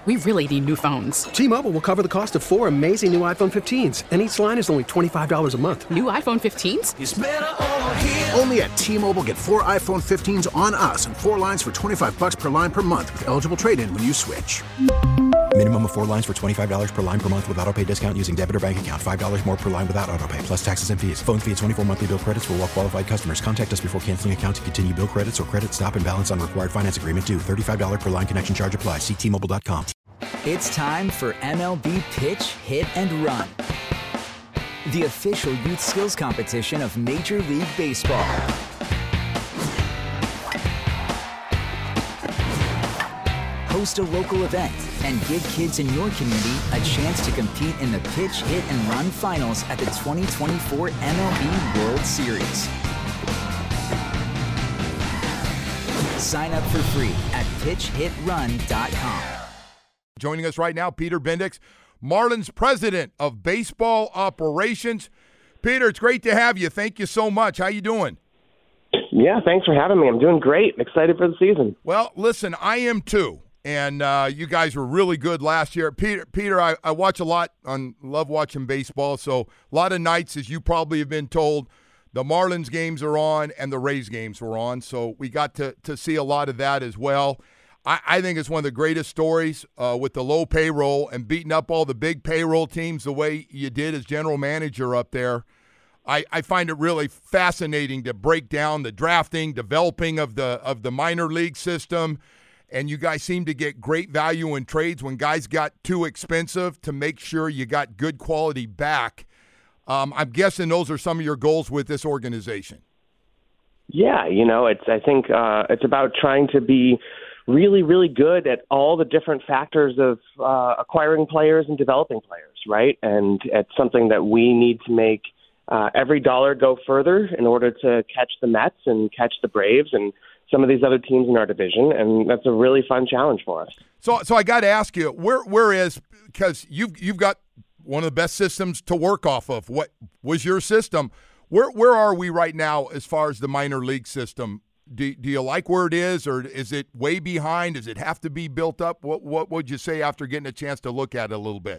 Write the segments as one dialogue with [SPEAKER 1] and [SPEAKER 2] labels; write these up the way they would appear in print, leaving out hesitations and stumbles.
[SPEAKER 1] We really need new phones.
[SPEAKER 2] T-Mobile will cover the cost of 4 amazing new iPhone 15s, and each line is only $25 a month.
[SPEAKER 1] New iPhone 15s?
[SPEAKER 3] It's better over here.
[SPEAKER 4] Only at T-Mobile, get 4 iPhone 15s on us and 4 lines for $25 per line per month with eligible trade-in when you switch.
[SPEAKER 5] Minimum of 4 lines for $25 per line per month with autopay discount using debit or bank account. $5 more per line without autopay, plus taxes and fees. Phone fee at 24 monthly bill credits for well-qualified customers. Contact us before canceling account to continue bill credits or credit stop and balance on required finance agreement due. $35 per line connection charge applies. See T-Mobile.com.
[SPEAKER 6] It's time for MLB Pitch, Hit, and Run, the official youth skills competition of Major League Baseball. Host a local event and give kids in your community a chance to compete in the Pitch, Hit, and Run finals at the 2024 MLB World Series. Sign up for free at pitchhitrun.com.
[SPEAKER 7] Joining us right now, Peter Bendix, Marlins president of baseball operations. Peter, it's great to have you. Thank you so much. How you doing?
[SPEAKER 8] Yeah, thanks for having me. I'm doing great. Excited for the season.
[SPEAKER 7] Well, listen, I am too. And you guys were really good last year. Peter, I watch a lot love watching baseball. So a lot of nights, as you probably have been told, the Marlins games are on and the Rays games were on. So we got to see a lot of that as well. I think it's one of the greatest stories with the low payroll and beating up all the big payroll teams the way you did as general manager up there. I find it really fascinating to break down the drafting, developing of the minor league system, and you guys seem to get great value in trades when guys got too expensive to make sure you got good quality back. I'm guessing those are some of your goals with this organization.
[SPEAKER 8] Yeah, I think it's about trying to be really, really good at all the different factors of acquiring players and developing players, right? And it's something that we need to make every dollar go further in order to catch the Mets and catch the Braves and some of these other teams in our division, and that's a really fun challenge for us.
[SPEAKER 7] So I got to ask you, where is, because you've got one of the best systems to work off of. What was your system? Where are we right now as far as the minor league system? Do you like where it is, or is it way behind? Does it have to be built up? What would you say after getting a chance to look at it a little bit?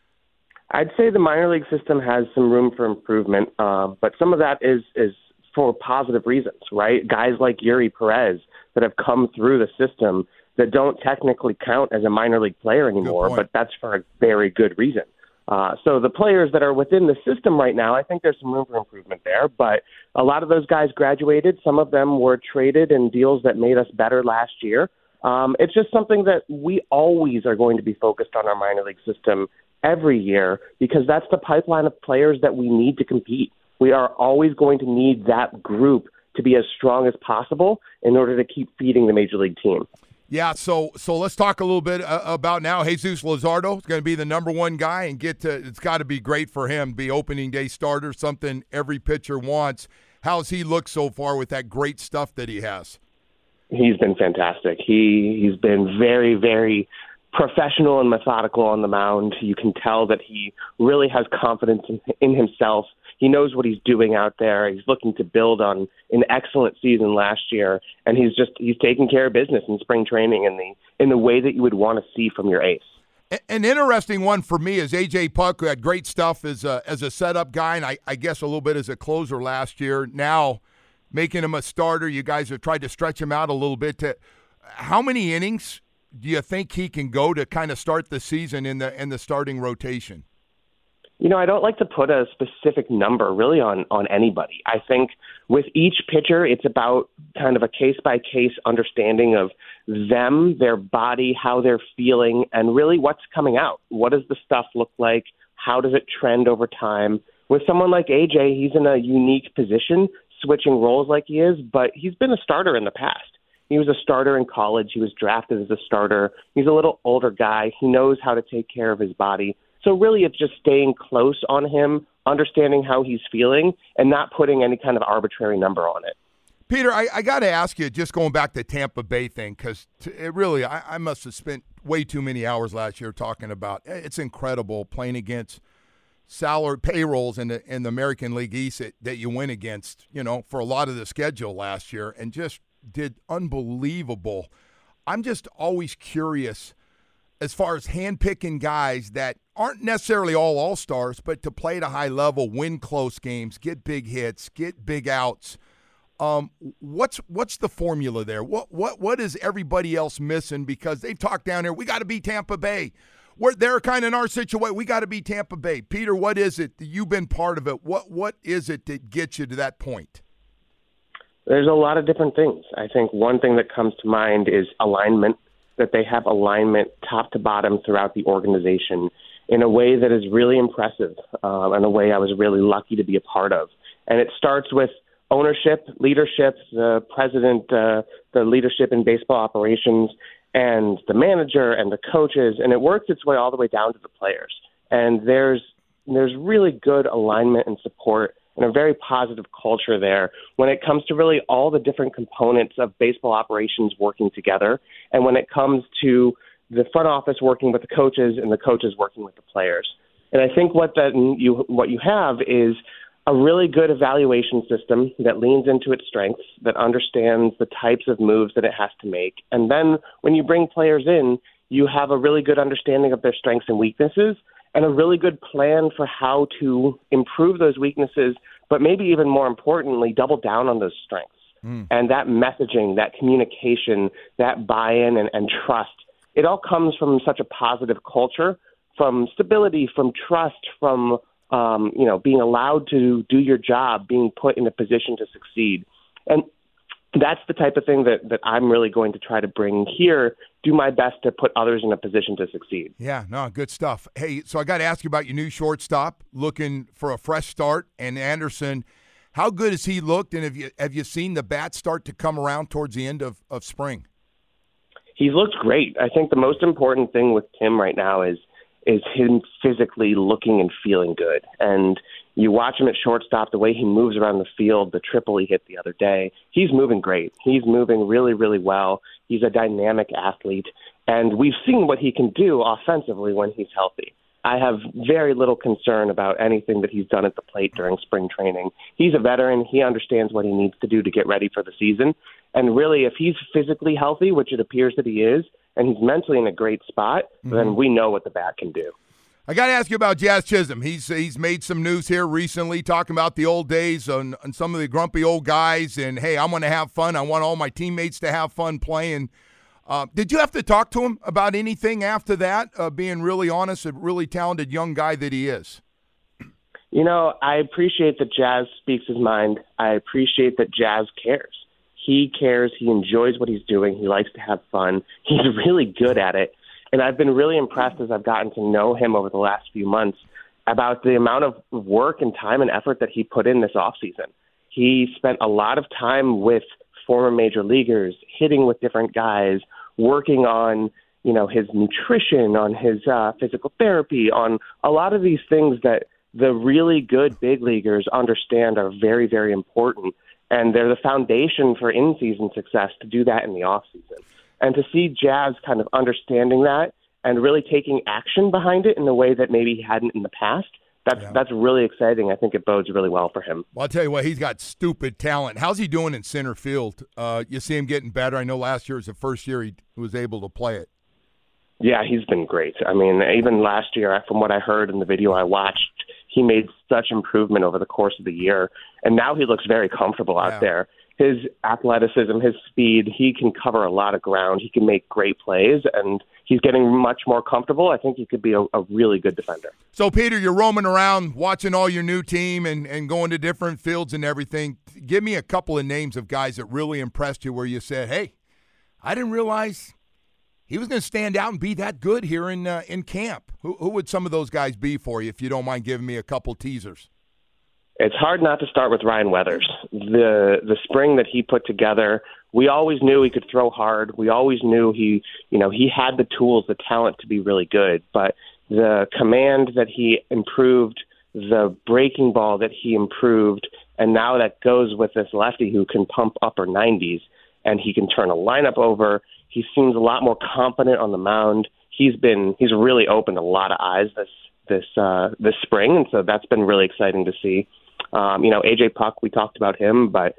[SPEAKER 8] I'd say the minor league system has some room for improvement, but some of that is for positive reasons, right? Guys like Yuri Perez that have come through the system that don't technically count as a minor league player anymore, but that's for a very good reason. So the players that are within the system right now, I think there's some room for improvement there. But a lot of those guys graduated. Some of them were traded in deals that made us better last year. It's just something that we always are going to be focused on our minor league system every year because that's the pipeline of players that we need to compete. We are always going to need that group to be as strong as possible in order to keep feeding the major league team.
[SPEAKER 7] Yeah, so let's talk a little bit about now. Jesus Luzardo is going to be the number one guy and it's got to be great for him, be opening day starter, something every pitcher wants. How's he looked so far with that great stuff that he has? He's
[SPEAKER 8] been fantastic. He's been very, very professional and methodical on the mound. You can tell that he really has confidence in himself. He knows what he's doing out there. He's looking to build on an excellent season last year, and he's taking care of business in spring training in the way that you would want to see from your ace.
[SPEAKER 7] An interesting one for me is A.J. Puck, who had great stuff as a setup guy, and I guess a little bit as a closer last year. Now making him a starter, you guys have tried to stretch him out a little bit. How many innings do you think he can go to kind of start the season in the starting rotation?
[SPEAKER 8] I don't like to put a specific number really on anybody. I think with each pitcher, it's about kind of a case-by-case understanding of them, their body, how they're feeling, and really what's coming out. What does the stuff look like? How does it trend over time? With someone like AJ, he's in a unique position, switching roles like he is, but he's been a starter in the past. He was a starter in college. He was drafted as a starter. He's a little older guy. He knows how to take care of his body. So really it's just staying close on him, understanding how he's feeling, and not putting any kind of arbitrary number on it.
[SPEAKER 7] Peter, I got to ask you, just going back to the Tampa Bay thing, because I must have spent way too many hours last year talking about it's incredible playing against salary payrolls in the American League East that you went against, for a lot of the schedule last year, and just did unbelievable. I'm just always curious. as far as handpicking guys that aren't necessarily all-stars, but to play at a high level, win close games, get big hits, get big outs. What's the formula there? What is everybody else missing? Because they've talked down here, we got to beat Tampa Bay. They're kind of in our situation. We got to beat Tampa Bay. Peter, what is it? You've been part of it. What is it that gets you to that point?
[SPEAKER 8] There's a lot of different things. I think one thing that comes to mind is alignment, that they have alignment top to bottom throughout the organization in a way that is really impressive, and a way I was really lucky to be a part of. And it starts with ownership, leadership, the president, the leadership in baseball operations, and the manager and the coaches, and it works its way all the way down to the players. And there's really good alignment and support and a very positive culture there when it comes to really all the different components of baseball operations working together, and when it comes to the front office working with the coaches and the coaches working with the players. And I think what you have is a really good evaluation system that leans into its strengths, that understands the types of moves that it has to make. And then when you bring players in, you have a really good understanding of their strengths and weaknesses and a really good plan for how to improve those weaknesses, but maybe even more importantly, double down on those strengths. And that messaging, that communication, that buy-in and trust, it all comes from such a positive culture, from stability, from trust, from being allowed to do your job, being put in a position to succeed. And that's the type of thing that I'm really going to try to bring here, do my best to put others in a position to succeed.
[SPEAKER 7] Yeah, no, good stuff. Hey, so I got to ask you about your new shortstop, looking for a fresh start, and Anderson. How good has he looked, and have you seen the bat start to come around towards the end of spring?
[SPEAKER 8] He's looked great. I think the most important thing with Tim right now is him physically looking and feeling good. And you watch him at shortstop, the way he moves around the field, the triple he hit the other day, he's moving great. He's moving really, really well. He's a dynamic athlete, and we've seen what he can do offensively when he's healthy. I have very little concern about anything that he's done at the plate during spring training. He's a veteran. He understands what he needs to do to get ready for the season. And really, if he's physically healthy, which it appears that he is, and he's mentally in a great spot, then we know what the bat can do.
[SPEAKER 7] I got to ask you about Jazz Chisholm. He's made some news here recently talking about the old days and some of the grumpy old guys, and, hey, I'm going to have fun. I want all my teammates to have fun playing. Did you have to talk to him about anything after that, being really honest, a really talented young guy that he is?
[SPEAKER 8] You know, I appreciate that Jazz speaks his mind. I appreciate that Jazz cares. He cares. He enjoys what he's doing. He likes to have fun. He's really good at it. And I've been really impressed as I've gotten to know him over the last few months about the amount of work and time and effort that he put in this offseason. He spent a lot of time with former major leaguers, hitting with different guys, working on, his nutrition, on his physical therapy, on a lot of these things that the really good big leaguers understand are very, very important. And they're the foundation for in-season success to do that in the offseason. And to see Jazz kind of understanding that and really taking action behind it in a way that maybe he hadn't in the past, that's really exciting. I think it bodes really well for him.
[SPEAKER 7] Well, I'll tell you what, he's got stupid talent. How's he doing in center field? You see him getting better. I know last year was the first year he was able to play it.
[SPEAKER 8] Yeah, he's been great. I mean, even last year, from what I heard in the video I watched, he made such improvement over the course of the year, and now he looks very comfortable out there. His athleticism, his speed, he can cover a lot of ground. He can make great plays, and he's getting much more comfortable. I think he could be a really good defender.
[SPEAKER 7] So, Peter, you're roaming around watching all your new team and going to different fields and everything. Give me a couple of names of guys that really impressed you where you said, hey, I didn't realize he was going to stand out and be that good here in camp. Who would some of those guys be for you, if you don't mind giving me a couple teasers?
[SPEAKER 8] It's hard not to start with Ryan Weathers. The spring that he put together, we always knew he could throw hard. We always knew he had the tools, the talent to be really good. But the command that he improved, the breaking ball that he improved, and now that goes with this lefty who can pump upper 90s, and he can turn a lineup over. He seems a lot more confident on the mound. He's really opened a lot of eyes this spring, and so that's been really exciting to see. AJ Puck, we talked about him, but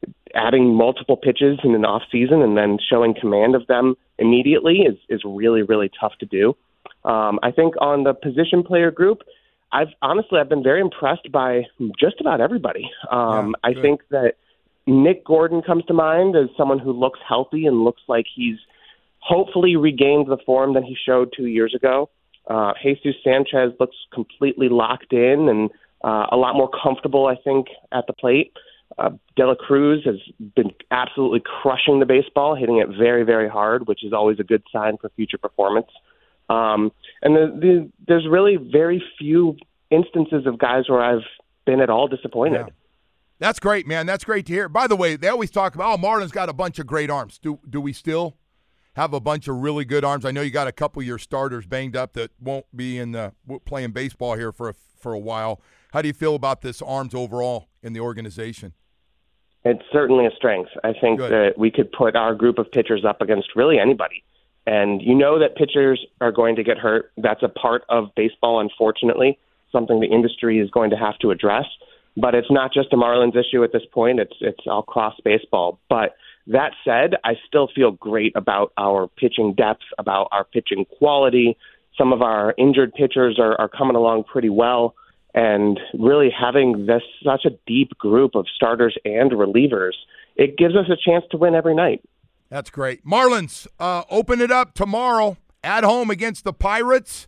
[SPEAKER 8] adding multiple pitches in an off season and then showing command of them immediately is really, really tough to do. I think on the position player group, I've been very impressed by just about everybody. I think that Nick Gordon comes to mind as someone who looks healthy and looks like he's hopefully regained the form that he showed 2 years ago. Jesus Sanchez looks completely locked in and a lot more comfortable, I think, at the plate. De La Cruz has been absolutely crushing the baseball, hitting it very, very hard, which is always a good sign for future performance. And there's really very few instances of guys where I've been at all disappointed.
[SPEAKER 7] Yeah. That's great, man. That's great to hear. By the way, they always talk about, Marlins got a bunch of great arms. Do we still have a bunch of really good arms? I know you got a couple of your starters banged up that won't be playing baseball here for a while. How do you feel about this arms overall in the organization?
[SPEAKER 8] It's certainly a strength. I think that we could put our group of pitchers up against really anybody. And you know that pitchers are going to get hurt. That's a part of baseball, unfortunately, something the industry is going to have to address. But it's not just a Marlins issue at this point. It's all across baseball. But that said, I still feel great about our pitching depth, about our pitching quality. Some of our injured pitchers are coming along pretty well. And really having such a deep group of starters and relievers, it gives us a chance to win every night.
[SPEAKER 7] That's great. Marlins, open it up tomorrow at home against the Pirates.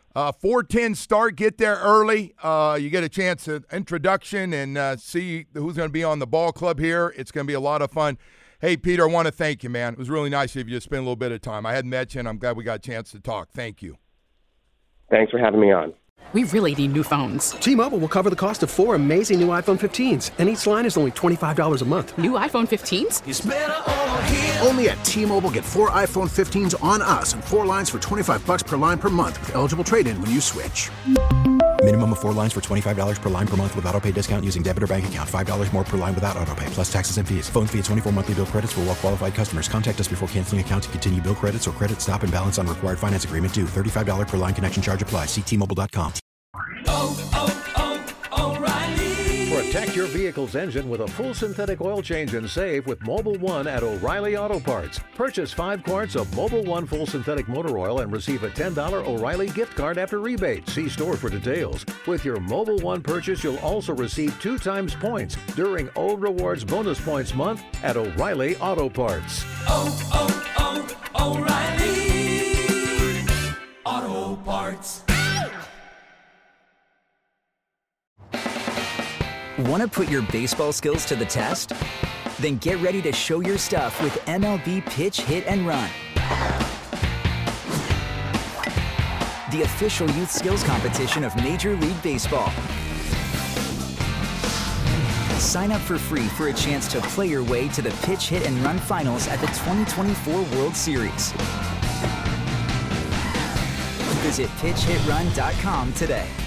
[SPEAKER 7] 4:10 start. Get there early. You get a chance at introduction and see who's going to be on the ball club here. It's going to be a lot of fun. Hey, Peter, I want to thank you, man. It was really nice of you to spend a little bit of time. I hadn't met you, and I'm glad we got a chance to talk. Thank you.
[SPEAKER 8] Thanks for having me on.
[SPEAKER 1] We really need new phones.
[SPEAKER 2] T-Mobile will cover the cost of 4 amazing new iPhone 15s, and each line is only $25 a month.
[SPEAKER 1] New iPhone 15s?
[SPEAKER 4] It's better over here. Only at T-Mobile, get 4 iPhone 15s on us and 4 lines for $25 per line per month with eligible trade-in when you switch.
[SPEAKER 5] Minimum of 4 lines for $25 per line per month with autopay discount using debit or bank account. $5 more per line without autopay, plus taxes and fees. Phone fee at 24 monthly bill credits for well-qualified customers. Contact us before canceling account to continue bill credits or credit stop and balance on required finance agreement due. $35 per line connection charge applies. See T-Mobile.com.
[SPEAKER 3] O'Reilly. Protect your vehicle's engine with a full synthetic oil change and save with Mobil 1 at O'Reilly Auto Parts. Purchase 5 quarts of Mobil 1 full synthetic motor oil and receive a $10 O'Reilly gift card after rebate. See store for details. With your Mobil 1 purchase, you'll also receive 2 times points during O Rewards Bonus Points Month at O'Reilly Auto Parts.
[SPEAKER 9] O'Reilly Auto Parts.
[SPEAKER 6] Want to put your baseball skills to the test? Then get ready to show your stuff with MLB Pitch, Hit, and Run. The official youth skills competition of Major League Baseball. Sign up for free for a chance to play your way to the Pitch, Hit, and Run finals at the 2024 World Series. Visit PitchHitRun.com today.